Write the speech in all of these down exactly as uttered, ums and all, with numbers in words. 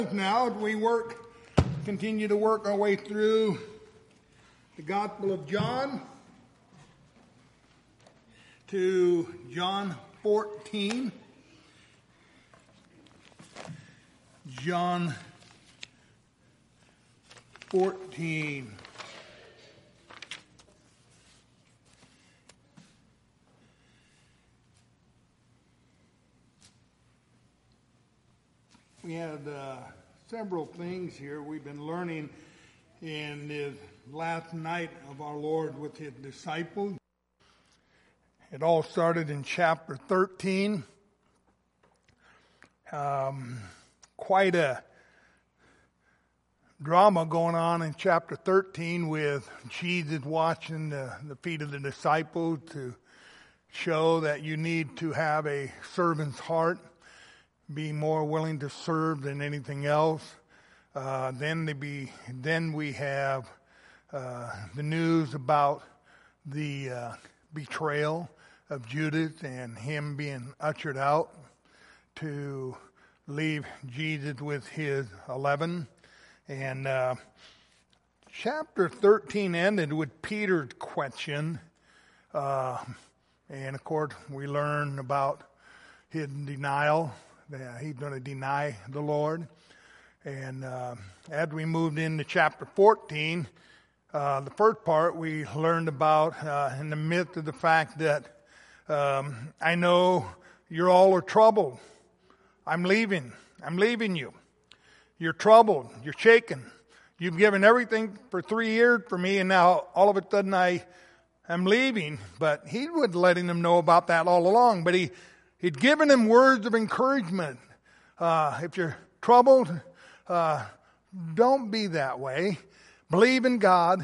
Now, as we work, continue to work our way through the Gospel of John to John fourteen. John fourteen. We had uh, several things here we've been learning in the last night of our Lord with his disciples. It all started in chapter thirteen. Um, quite a drama going on in chapter thirteen with Jesus washing the, the feet of the disciples to show that you need to have a servant's heart. Be more willing to serve than anything else. Uh, then they be. Then we have uh, the news about the uh, betrayal of Judas and him being ushered out to leave Jesus with his eleven. And uh, chapter thirteen ended with Peter's question, uh, and of course we learn about his denial. Yeah, he's going to deny the Lord. And uh, as we moved into chapter fourteen, uh, the first part we learned about uh, in the midst of the fact that um, I know you're all are troubled. I'm leaving. I'm leaving you. You're troubled. You're shaken. You've given everything for three years for me, and now all of a sudden I am leaving. But he was letting them know about that all along. But he He'd given them words of encouragement. Uh, if you're troubled, uh, don't be that way. Believe in God.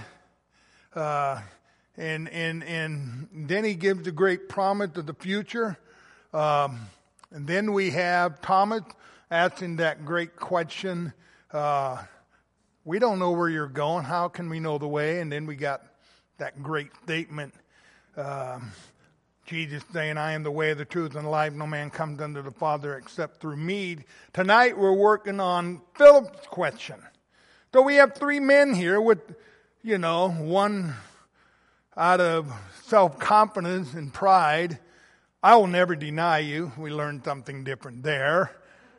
Uh, and, and, and then he gives the great promise of the future. Um, and then we have Thomas asking that great question. Uh, we don't know where you're going. How can we know the way? And then we got that great statement. Um, Jesus saying, I am the way, the truth, and the life. No man comes unto the Father except through me. Tonight we're working on Philip's question. So we have three men here with, you know, one out of self-confidence and pride. I will never deny you. We learned something different there.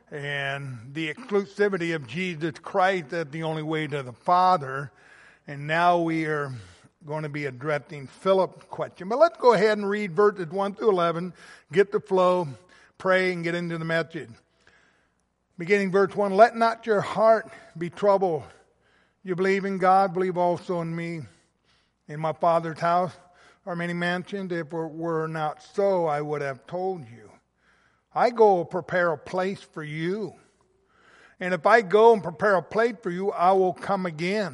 And the exclusivity of Jesus Christ as the only way to the Father. And now we are going to be addressing Philip's question. But let's go ahead and read verses one through eleven, get the flow, pray, and get into the message. Beginning verse one, let not your heart be troubled. You believe in God, believe also in me. In my Father's house are many mansions. If it were not so, I would have told you. I go prepare a place for you. And if I go and prepare a place for you, I will come again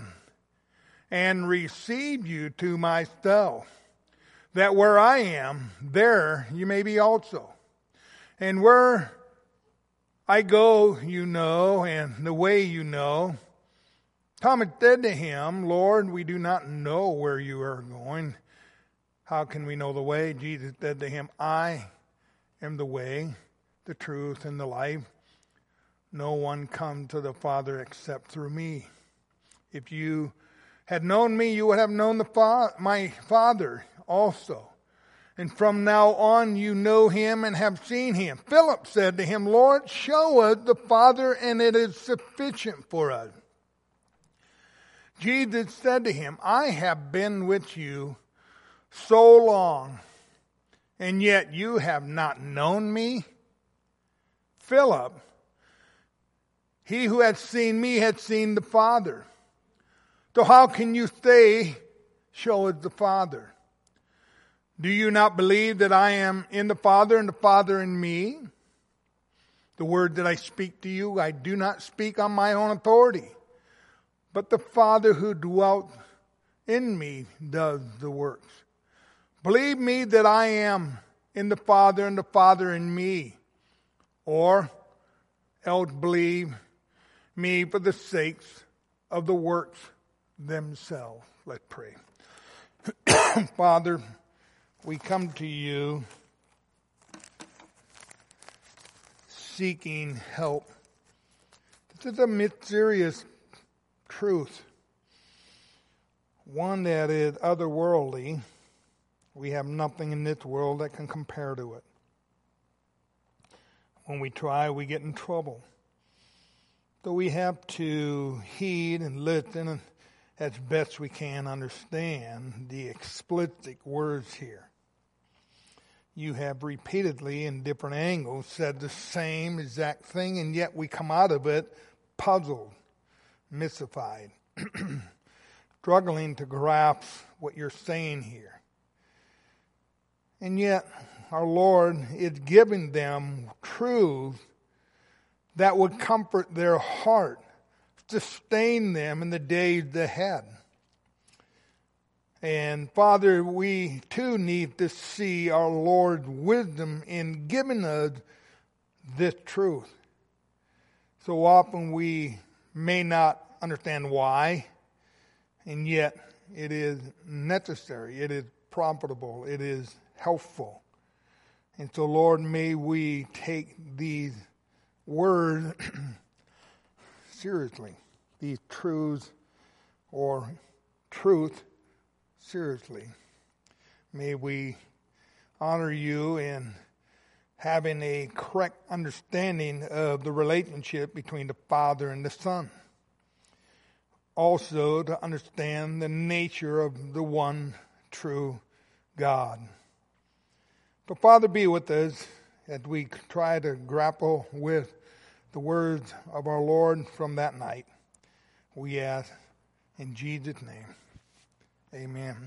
and receive you to myself, that where I am, there you may be also. And where I go, you know, and the way you know. Thomas said to him, Lord, we do not know where you are going. How can we know the way? Jesus said to him, I am the way, the truth, and the life. No one comes to the Father except through me. If you had known me, you would have known the fa- my Father also. And from now on you know him and have seen him. Philip said to him, Lord, show us the Father, and it is sufficient for us. Jesus said to him, I have been with you so long, and yet you have not known me. Philip, he who had seen me had seen the Father. So how can you say, show us the Father? Do you not believe that I am in the Father and the Father in me? The word that I speak to you, I do not speak on my own authority, but the Father who dwelt in me does the works. Believe me that I am in the Father and the Father in me, or else believe me for the sakes of the works themselves. Let's pray. Father, we come to you seeking help This is a mysterious truth, one that is otherworldly. We have nothing in this world that can compare to it. When we try, we get in trouble. So we have to heed and listen and as best we can understand the explicit words here. You have repeatedly in different angles said the same exact thing, and yet we come out of it puzzled, mystified, struggling to grasp what you're saying here. And yet our Lord is giving them truths that would comfort their heart, sustain them in the days ahead. And Father, we too need to see our Lord's wisdom in giving us this truth. So often we may not understand why, and yet it is necessary, it is profitable, it is helpful. And so, Lord, may we take these words seriously, these truths or truth seriously. May we honor you in having a correct understanding of the relationship between the Father and the Son. Also to understand the nature of the one true God. So Father, be with us as we try to grapple with the words of our Lord from that night. We ask in Jesus' name. Amen.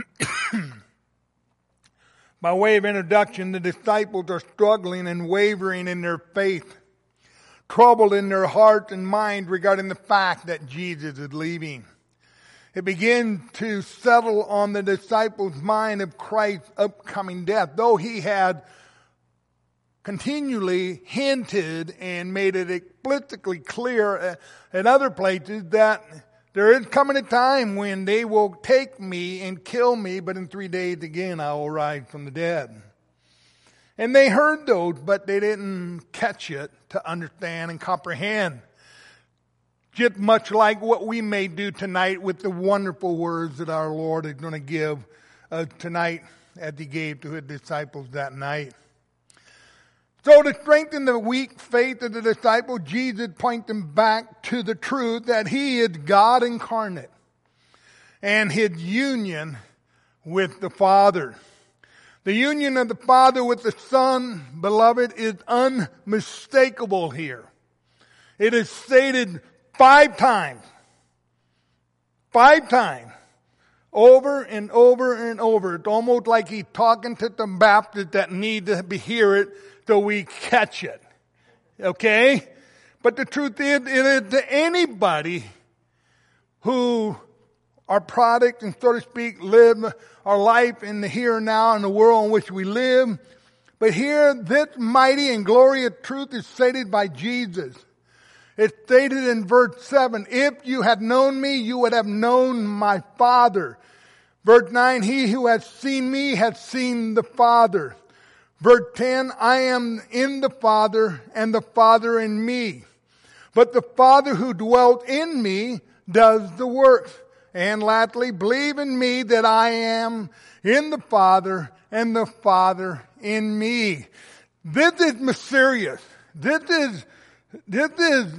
By way of introduction, the disciples are struggling and wavering in their faith, troubled in their heart and mind regarding the fact that Jesus is leaving. It begins to settle on the disciples' mind of Christ's upcoming death, though he had continually hinted and made it explicitly clear in other places that there is coming a time when they will take me and kill me, but in three days again I will rise from the dead. And they heard those, but they didn't catch it to understand and comprehend. Just much like what we may do tonight with the wonderful words that our Lord is going to give uh, tonight as he gave to his disciples that night. So to strengthen the weak faith of the disciples, Jesus points them back to the truth that he is God incarnate and his union with the Father. The union of the Father with the Son, beloved, is unmistakable here. It is stated five times. Five times. Over and over and over. It's almost like he's talking to the Baptists that need to hear it so we catch it. Okay? But the truth is, it is to anybody who are product and, so to speak, live our life in the here and now in the world in which we live. But here, this mighty and glorious truth is stated by Jesus. It's stated in verse seven, if you had known me, you would have known my Father. Verse nine, he who has seen me has seen the Father. Verse ten, I am in the Father and the Father in me. But the Father who dwelt in me does the works. And lastly, believe in me that I am in the Father and the Father in me. This is mysterious. This is This is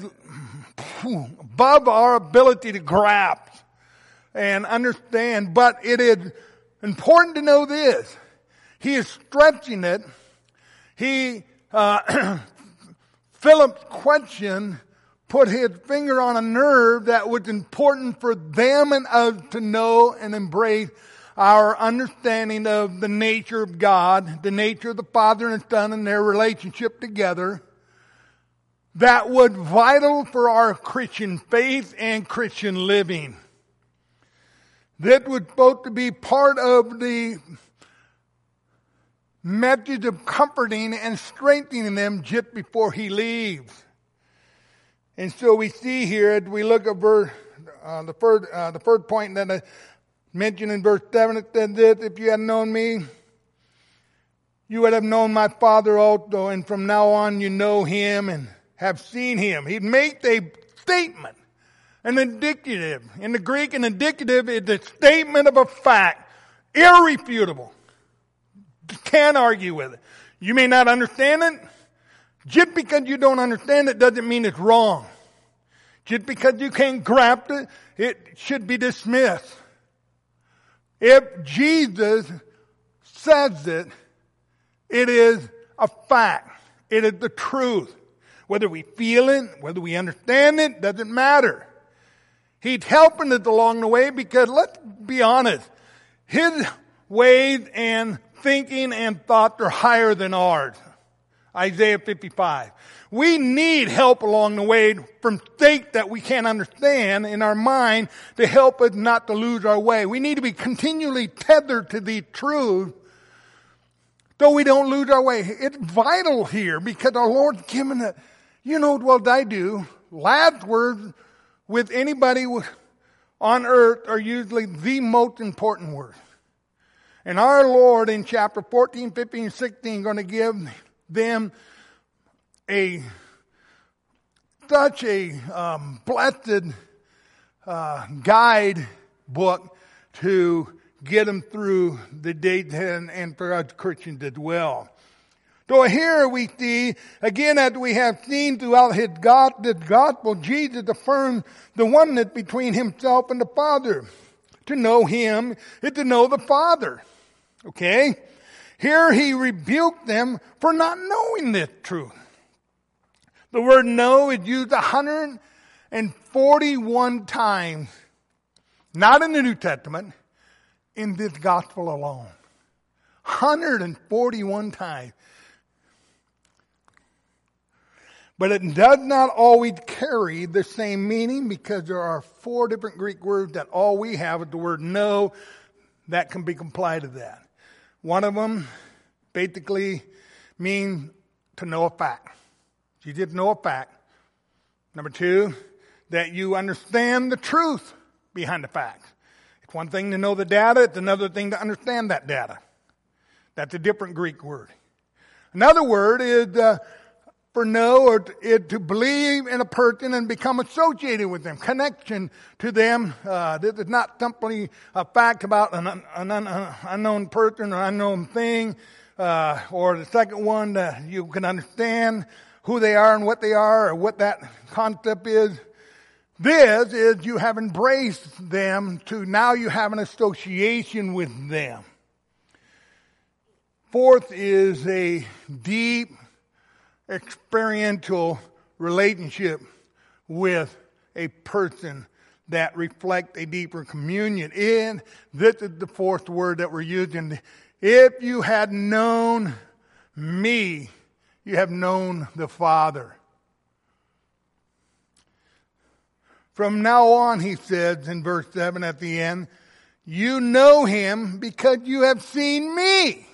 above our ability to grasp and understand, but it is important to know this. He is stretching it. He, uh, Philip's question put his finger on a nerve that was important for them and us to know and embrace our understanding of the nature of God, the nature of the Father and Son and their relationship together. That was vital for our Christian faith and Christian living. That was supposed to be part of the message of comforting and strengthening them just before he leaves. And so we see here, as we look at verse, uh, the first, uh, the first point that I mentioned in verse seven, it said this, if you had known me, you would have known my Father also, and from now on you know him and have seen him. He made a statement. An indicative. In the Greek, an indicative is a statement of a fact. Irrefutable. Can't argue with it. You may not understand it. Just because you don't understand it doesn't mean it's wrong. Just because you can't grasp it, it should be dismissed. If Jesus says it, it is a fact. It is the truth. Whether we feel it, whether we understand it, doesn't matter. He's helping us along the way because, let's be honest, His ways and thinking and thoughts are higher than ours. Isaiah fifty-five. We need help along the way from things that we can't understand in our mind to help us not to lose our way. We need to be continually tethered to the truth so we don't lose our way. It's vital here because our Lord's given it. You know what I do. Last words with anybody on earth are usually the most important words. And our Lord in chapter fourteen, fifteen, sixteen going to give them a such a um, blessed uh, guide book to get them through the days and, and for us Christians as well. So here we see, again, as we have seen throughout his God, this gospel, Jesus affirms the oneness between himself and the Father. To know him is to know the Father. Okay? Here he rebuked them for not knowing this truth. The word know is used one hundred forty-one times, not in the New Testament, in this gospel alone. one hundred forty-one times. But it does not always carry the same meaning because there are four different Greek words that all we have is the word know that can be applied to that. One of them basically means to know a fact. You did know a fact. Number two, that you understand the truth behind the facts. It's one thing to know the data. It's another thing to understand that data. That's a different Greek word. Another word is uh, for know or to, to believe in a person and become associated with them. Connection to them. Uh, this is not simply a fact about an, an, an unknown person or unknown thing. Uh, or the second one, that you can understand who they are and what they are or what that concept is. This is you have embraced them to now you have an association with them. Fourth is a deep experiential relationship with a person that reflects a deeper communion. And this is the fourth word that we're using. If you had known me, you have known the Father. From now on, he says in verse seven at the end, you know him because you have seen me.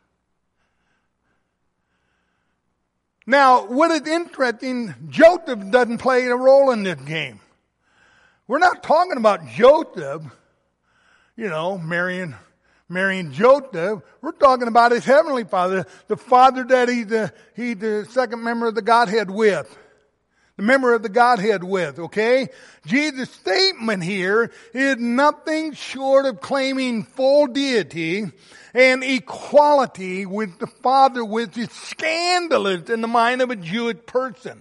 Now, what is interesting, Joseph doesn't play a role in this game. We're not talking about Joseph, you know, marrying marrying Joseph. We're talking about his heavenly Father, the Father that he's the, he's the second member of the Godhead with. The member of the Godhead with, okay? Jesus' statement here is nothing short of claiming full deity and equality with the Father, which is scandalous in the mind of a Jewish person.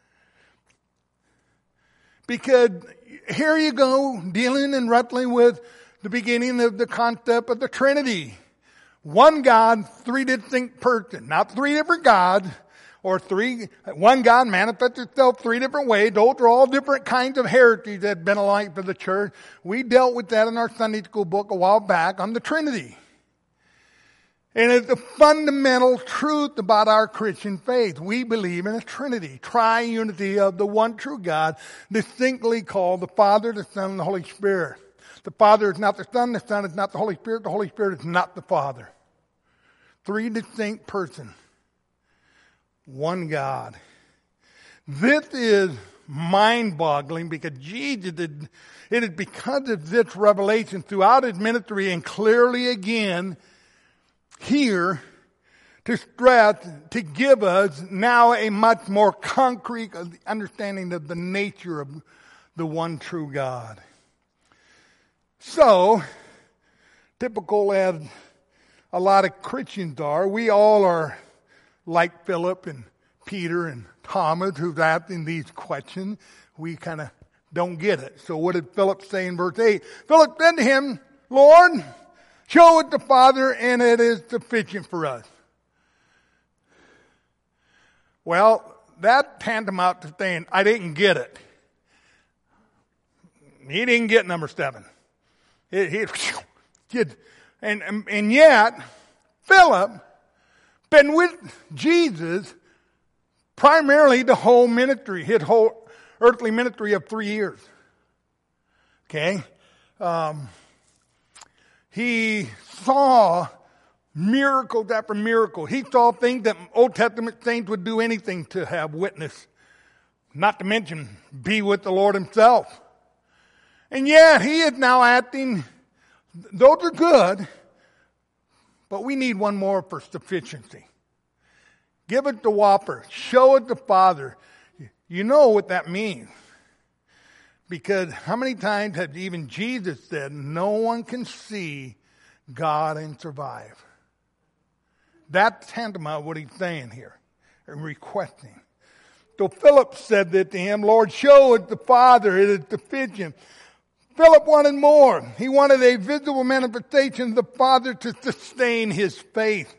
Because here you go, dealing and wrestling with the beginning of the concept of the Trinity. One God, three distinct persons. Not three different gods, or three, one God manifests itself three different ways. Those are all different kinds of heresies that have been alike for the church. We dealt with that in our Sunday school book a while back on the Trinity. And it's a fundamental truth about our Christian faith. We believe in a Trinity, triunity of the one true God, distinctly called the Father, the Son, and the Holy Spirit. The Father is not the Son, the Son is not the Holy Spirit, the Holy Spirit is not the Father. Three distinct persons. One God. This is mind-boggling because Jesus did, it is because of this revelation throughout his ministry and clearly again here to stress, to give us now a much more concrete understanding of the nature of the one true God. So, typical as a lot of Christians are, we all are like Philip and Peter and Thomas who's asking these questions. We kind of don't get it. So what did Philip say in verse eight? Philip said to him, Lord, show it the Father and it is sufficient for us. Well, that tantamount to saying, I didn't get it. He didn't get number seven. He, he, did, and, and, and yet, Philip been with Jesus primarily the whole ministry, his whole earthly ministry of three years. Okay? Um, he saw miracles after miracle. He saw things that Old Testament saints would do anything to have witness. Not to mention, be with the Lord himself. And yet, he is now acting, those are good, but we need one more for sufficiency. Give it the Whopper. Show it the Father. You know what that means. Because how many times has even Jesus said, no one can see God and survive? That's tantamount what he's saying here and requesting. So Philip said that to him, Lord, show it the Father. It is sufficient. Philip wanted more. He wanted a visible manifestation of the Father to sustain his faith.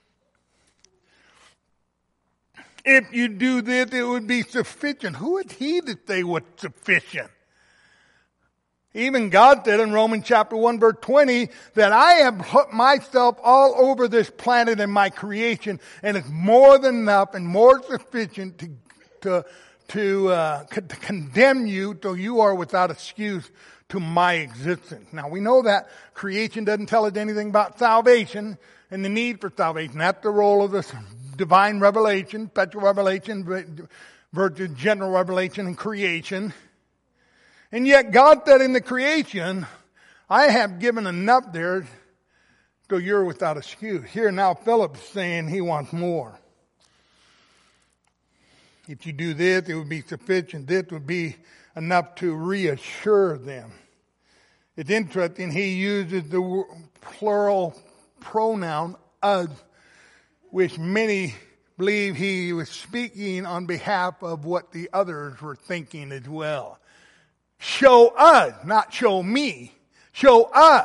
If you do this, it would be sufficient. Who is he to say what's sufficient? Even God said in Romans chapter one verse twenty that I have put myself all over this planet and my creation, and it's more than enough and more sufficient to to to, uh, to condemn you till you are without excuse to my existence. Now we know that creation doesn't tell us anything about salvation and the need for salvation. That's the role of the divine revelation, special revelation versus general revelation and creation. And yet God said in the creation, I have given enough there so you're without excuse. Here now Philip's saying he wants more. If you do this, it would be sufficient. This would be enough to reassure them. It's interesting, he uses the plural pronoun us, which many believe he was speaking on behalf of what the others were thinking as well. Show us, not show me. Show us.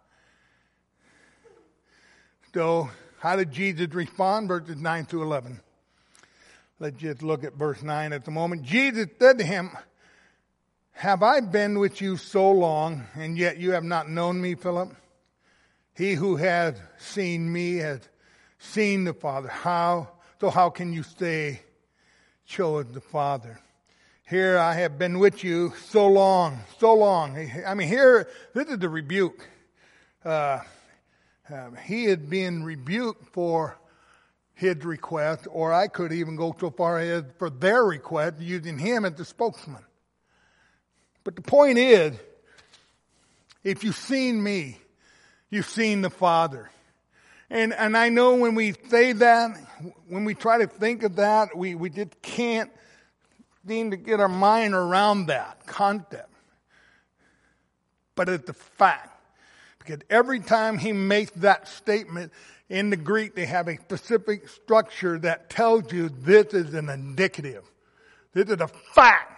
So, how did Jesus respond? Verses nine through eleven. Let's just look at verse nine at the moment. Jesus said to him, have I been with you so long, and yet you have not known me, Philip? He who has seen me has seen the Father. How? So how can you say, show us the Father? Here I have been with you so long, so long. I mean, here, this is the rebuke. Uh, uh, he is being rebuked for his request, or I could even go so far as for their request, using him as the spokesman. But the point is, if you've seen me, you've seen the Father. And and I know when we say that, when we try to think of that, we, we just can't seem to get our mind around that concept. But it's a fact. Because every time he makes that statement, in the Greek they have a specific structure that tells you this is an indicative. This is a fact.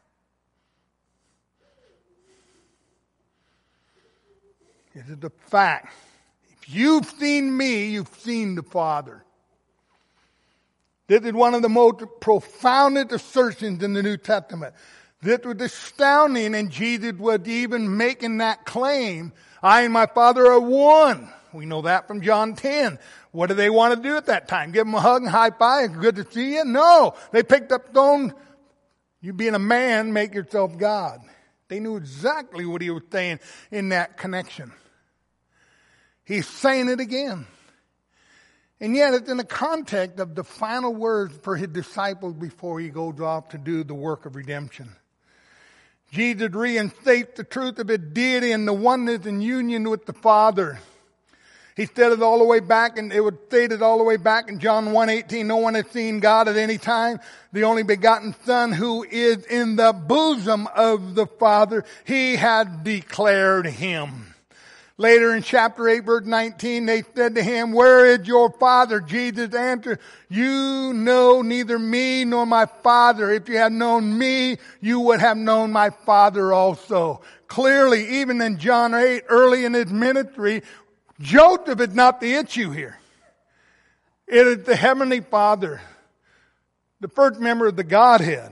It is a fact. If you've seen me, you've seen the Father. This is one of the most profoundest assertions in the New Testament. This was astounding, and Jesus was even making that claim. I and my Father are one. We know that from John ten. What do they want to do at that time? Give them a hug and high five? Good to see you? No. They picked up stone. You being a man, make yourself God. They knew exactly what he was saying in that connection. He's saying it again. And yet it's in the context of the final words for his disciples before he goes off to do the work of redemption. Jesus reinstates the truth of his deity and the oneness and union with the Father. He said it all the way back, and it would state it all the way back in John one eighteen. No one has seen God at any time. The only begotten Son who is in the bosom of the Father, He had declared Him. Later in chapter eight, verse nineteen, they said to Him, where is your Father? Jesus answered, you know neither me nor my Father. If you had known me, you would have known my Father also. Clearly, even in John eight, early in His ministry, Joseph is not the issue here. It is the Heavenly Father, the first member of the Godhead.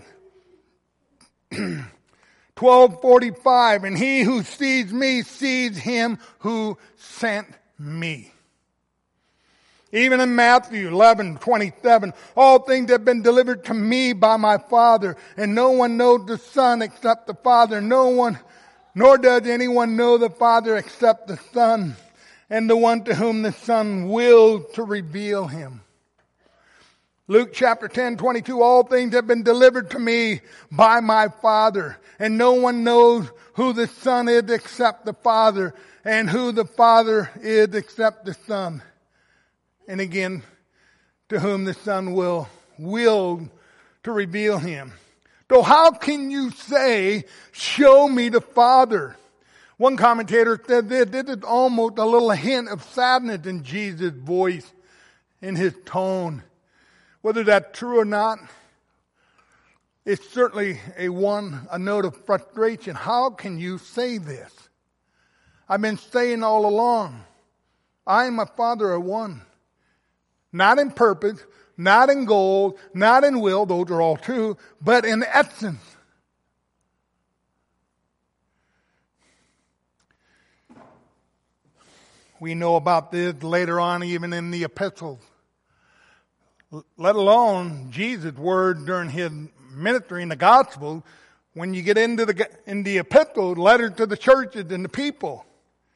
twelve forty-five, and he who sees me sees Him who sent me. Even in Matthew eleven twenty-seven, all things have been delivered to me by my Father, and no one knows the Son except the Father. No one, nor does anyone know the Father except the Son, and the one to whom the Son wills to reveal Him. Luke chapter ten twenty-two, all things have been delivered to me by my Father, and no one knows who the Son is except the Father, and who the Father is except the Son. And again, to whom the Son will, will to reveal Him. So how can you say, show me the Father? One commentator said this, this is almost a little hint of sadness in Jesus' voice, in His tone. Whether that's true or not, it's certainly a one, a note of frustration. How can you say this? I've been saying all along, I and my Father are one. Not in purpose, not in goal, not in will, those are all true, but in essence. We know about this later on, even in the epistles. Let alone Jesus' word during His ministry in the gospel. When you get into the in the epistle, letters to the churches and the people.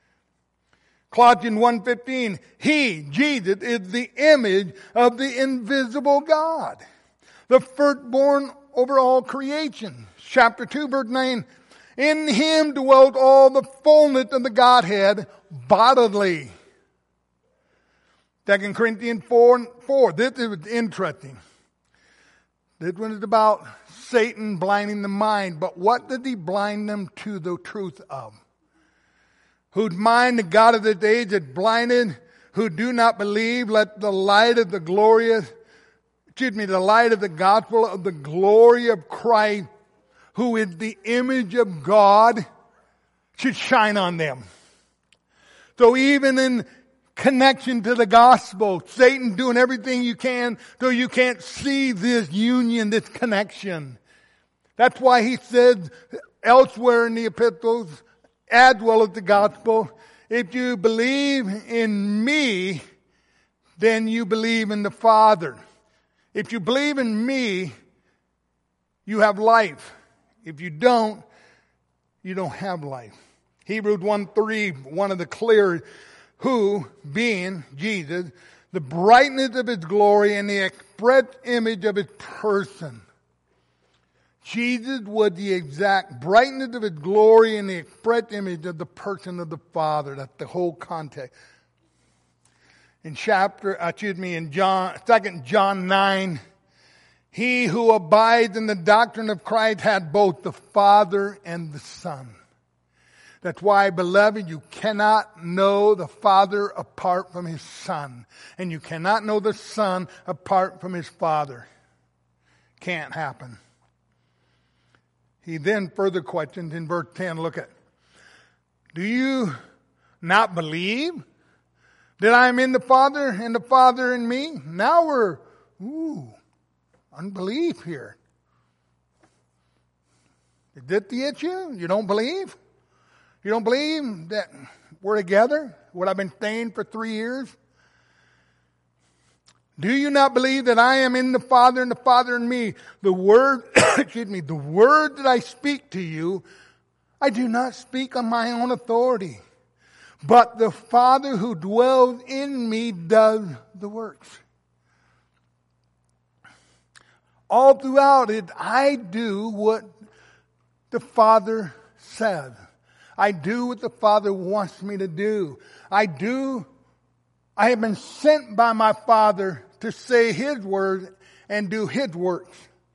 Colossians one fifteen, He, Jesus, is the image of the invisible God, the firstborn over all creation. Chapter two, verse nine, in Him dwelt all the fullness of the Godhead bodily. Second Corinthians four, four. This is interesting. This one is about Satan blinding the mind. But what did he blind them to the truth of? Whose mind the God of this age is blinded, who do not believe, let the light of the glorious, excuse me, the light of the gospel of the glory of Christ, who is the image of God, should shine on them. So even in connection to the gospel, Satan doing everything you can so you can't see this union, this connection. That's why he said elsewhere in the epistles, as well as the gospel, if you believe in me, then you believe in the Father. If you believe in me, you have life. If you don't, you don't have life. Hebrews one three, one of the clear, who, being Jesus, the brightness of His glory and the express image of His person. Jesus was the exact brightness of His glory and the express image of the person of the Father. That's the whole context. In chapter, excuse me, in John, Second John nine, he who abides in the doctrine of Christ had both the Father and the Son. That's why, beloved, you cannot know the Father apart from His Son. And you cannot know the Son apart from His Father. Can't happen. He then further questions in verse ten. Look at, do you not believe that I am in the Father and the Father in me? Now we're, ooh, unbelief here. Is that the issue? You don't believe? You don't believe that we're together? What I've been saying for three years? Do you not believe that I am in the Father and the Father in me? The word, excuse me, the word that I speak to you, I do not speak on my own authority. But the Father who dwells in me does the works. All throughout it, I do what the Father says. I do what the Father wants me to do. I do I have been sent by my Father to say His word and do His works.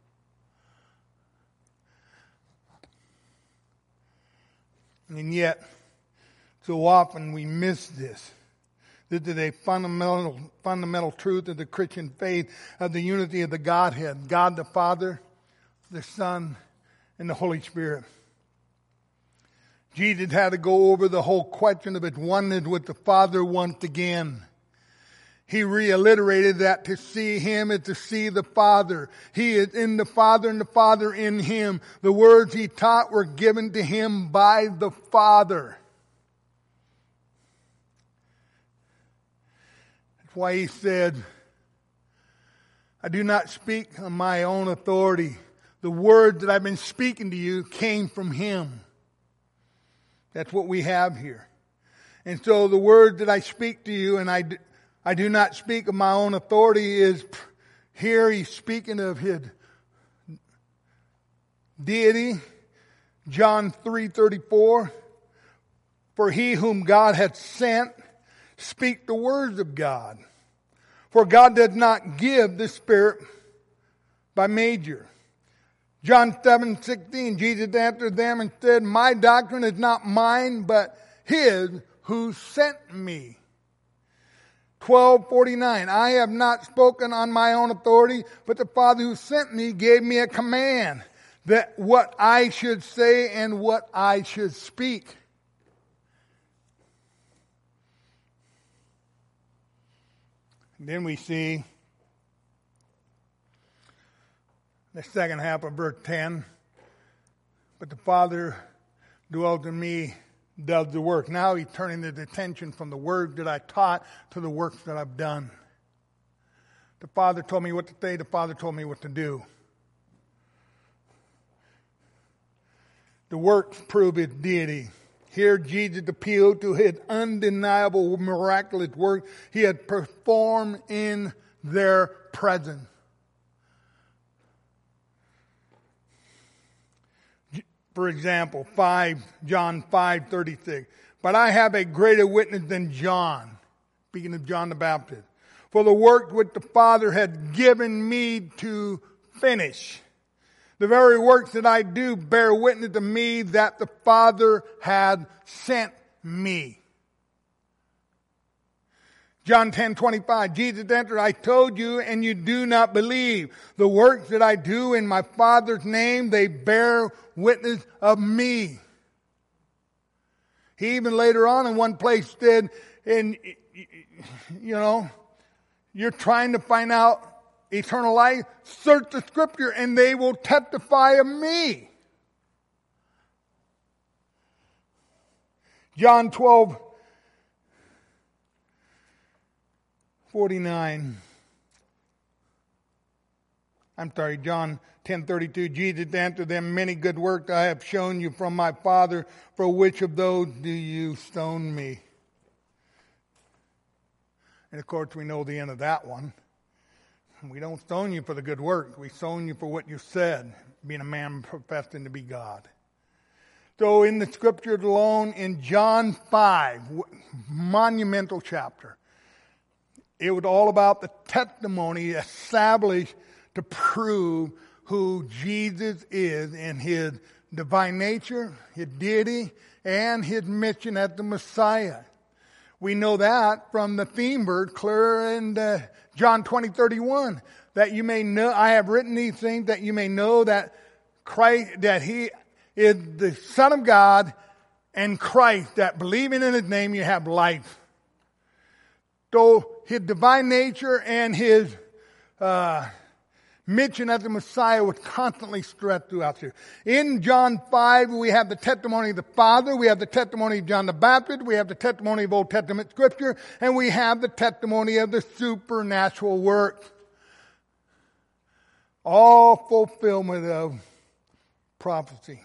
And yet, so often we miss this. This is a fundamental, fundamental truth of the Christian faith, of the unity of the Godhead. God the Father, the Son, and the Holy Spirit. Jesus had to go over the whole question of His oneness with the Father once again. He reiterated that to see Him is to see the Father. He is in the Father and the Father in Him. The words He taught were given to Him by the Father. That's why He said, I do not speak on my own authority. The words that I've been speaking to you came from Him. That's what we have here. And so the word that I speak to you, and I, I do not speak of my own authority, is here He's speaking of His deity. John three thirty-four. For He whom God hath sent speak the words of God. For God does not give the Spirit by measure. John seven sixteen, Jesus answered them and said, my doctrine is not mine, but His who sent me. twelve forty-nine, I have not spoken on my own authority, but the Father who sent me gave me a command that what I should say and what I should speak. And then we see the second half of verse ten. But the Father dwells in me, does the work. Now He's turning His attention from the word that I taught to the works that I've done. The Father told me what to say. The Father told me what to do. The works prove His deity. Here Jesus appealed to His undeniable miraculous work He had performed in their presence. For example, five, John five thirty-six. But I have a greater witness than John. Speaking of John the Baptist. For the work which the Father had given me to finish. The very works that I do bear witness to me that the Father had sent me. John ten twenty-five, Jesus answered, I told you and you do not believe. The works that I do in my Father's name, they bear witness of me. He even later on in one place said, and you know, you're trying to find out eternal life, search the Scripture and they will testify of me. John twelve forty-nine. I'm sorry, John ten thirty-two. Jesus answered them, many good works I have shown you from my Father. For which of those do you stone me? And of course we know the end of that one. We don't stone you for the good work. We stone you for what you said, being a man professing to be God. So in the Scriptures alone, in John five, monumental chapter, it was all about the testimony established to prove who Jesus is in His divine nature, His deity, and His mission as the Messiah. We know that from the theme verse clear in uh, John twenty thirty-one, that you may know, I have written these things that you may know that Christ, that He is the Son of God, and Christ, that believing in His name you have life. So His divine nature and His uh, mission as the Messiah was constantly stressed throughout here. In John five, we have the testimony of the Father, we have the testimony of John the Baptist, we have the testimony of Old Testament Scripture, and we have the testimony of the supernatural work. All fulfillment of prophecy.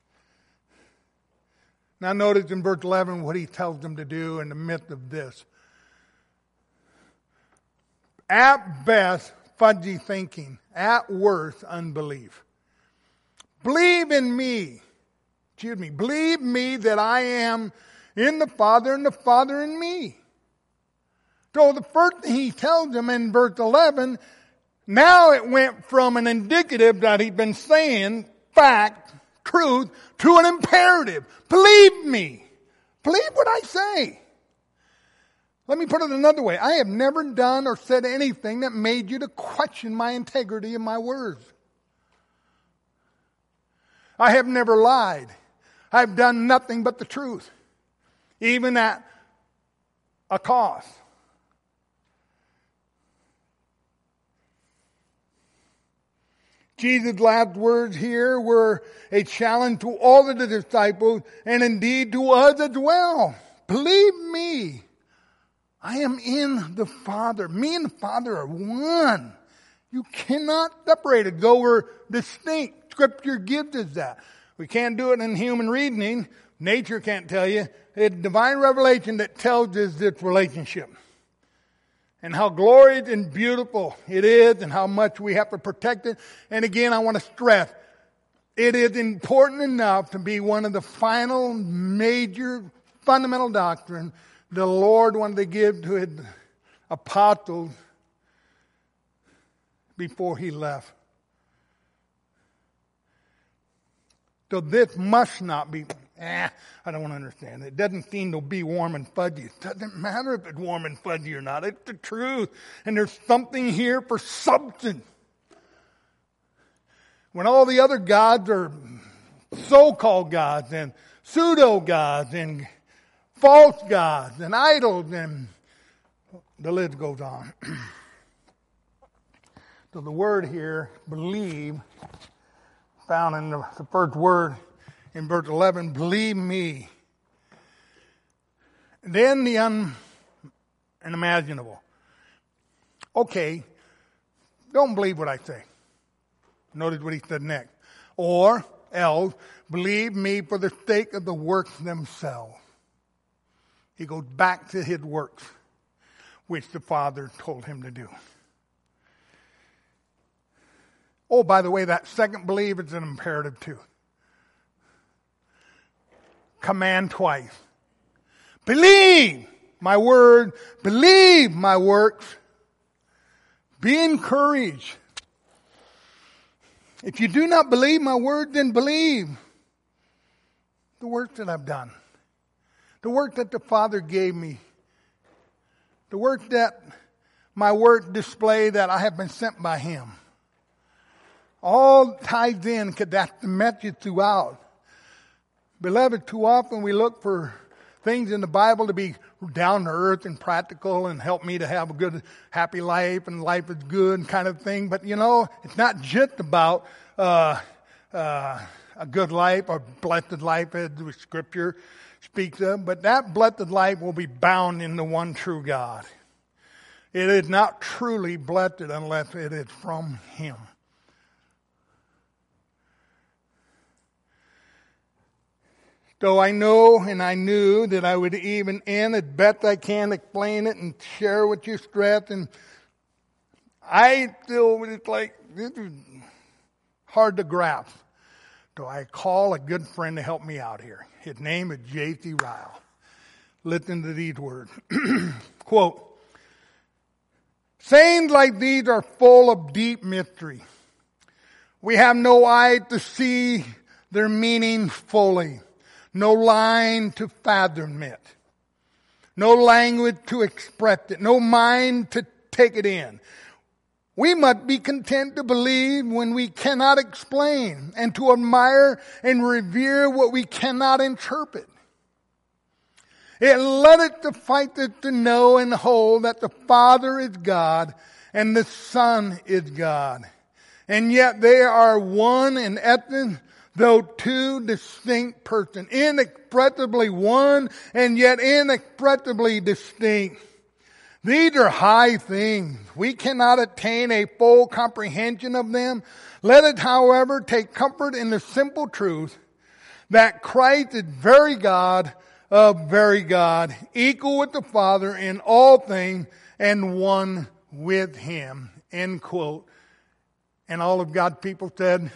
Now notice in verse eleven what He tells them to do in the midst of this. At best, fudgy thinking. At worst, unbelief. Believe in me. Excuse me. Believe me that I am in the Father and the Father in me. So the first thing he tells them in verse eleven, now it went from an indicative that he'd been saying, fact, truth, to an imperative. Believe me. Believe what I say. Let me put it another way. I have never done or said anything that made you to question my integrity and my words. I have never lied. I've done nothing but the truth, even at a cost. Jesus' last words here were a challenge to all of the disciples and indeed to us as well. Believe me, I am in the Father. Me and the Father are one. You cannot separate it, though we're distinct. Scripture gives us that. We can't do it in human reasoning. Nature can't tell you. It's divine revelation that tells us this relationship. And how glorious and beautiful it is and how much we have to protect it. And again, I want to stress, it is important enough to be one of the final major fundamental doctrine the Lord wanted to give to his apostles before he left. So this must not be, eh, I don't want to understand. It doesn't seem to be warm and fuzzy. It doesn't matter if it's warm and fuzzy or not. It's the truth. And there's something here for substance. When all the other gods are so-called gods and pseudo-gods and false gods and idols, and the list goes on. So the word here, believe, found in the, the first word in verse eleven, believe me. Then the un, unimaginable. Okay, don't believe what I say. Notice what he said next. Or else, believe me for the sake of the works themselves. He goes back to his works, which the Father told him to do. Oh, by the way, that second believe is an imperative too. Command twice. Believe my word. Believe my works. Be encouraged. If you do not believe my word, then believe the work that I've done. The work that the Father gave me. The work that my work display that I have been sent by him. All ties in because that's the message throughout. Beloved, too often we look for things in the Bible to be down to earth and practical and help me to have a good, happy life and life is good kind of thing. But you know, it's not just about uh, uh, a good life or blessed life as the Scripture speaks of, but that blessed life will be bound in the one true God. It is not truly blessed unless it is from him. So I know and I knew that I would even end as best I can explain it and share with you stress. And I still, it's like, this is hard to grasp. So I call a good friend to help me out here. His name is J C Ryle. Listen to these words. Quote, sayings like these are full of deep mystery. We have no eye to see their meaning fully. No line to fathom it. No language to express it. No mind to take it in. We must be content to believe when we cannot explain and to admire and revere what we cannot interpret. It led us to fight it to know and hold that the Father is God and the Son is God. And yet they are one in essence, though two distinct persons, inexpressibly one and yet inexpressibly distinct. These are high things. We cannot attain a full comprehension of them. Let us, however, take comfort in the simple truth that Christ is very God of very God, equal with the Father in all things and one with him. End quote. And all of God's people said,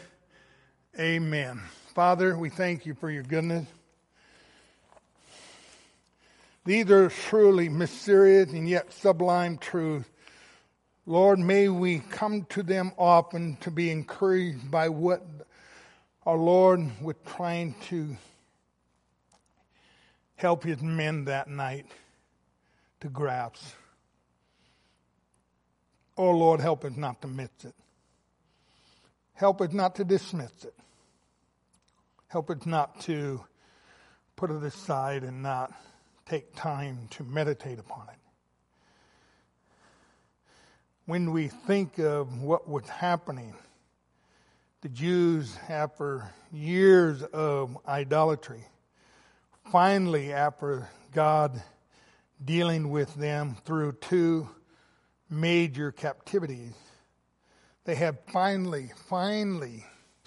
amen. Father, we thank you for your goodness. These are truly mysterious and yet sublime truths. Lord, may we come to them often to be encouraged by what our Lord was trying to help his men that night to grasp. Oh Lord, help us not to miss it. Help us not to dismiss it. Help us not to put it aside and not take time to meditate upon it. When we think of what was happening, the Jews, after years of idolatry, finally, after God dealing with them through two major captivities, they have finally, finally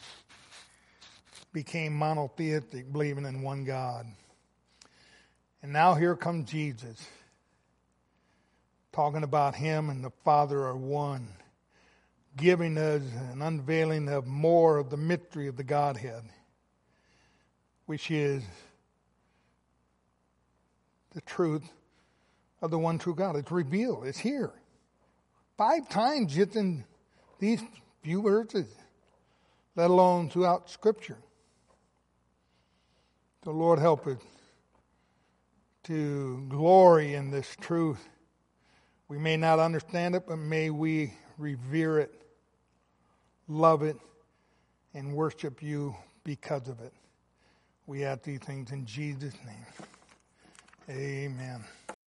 became monotheistic, believing in one God. And now here comes Jesus, talking about him and the Father are one, giving us an unveiling of more of the mystery of the Godhead, which is the truth of the one true God. It's revealed. It's here. Five times just in these few verses, let alone throughout Scripture. The Lord help us to glory in this truth. We may not understand it, but may we revere it, love it, and worship you because of it. We ask these things in Jesus' name. Amen.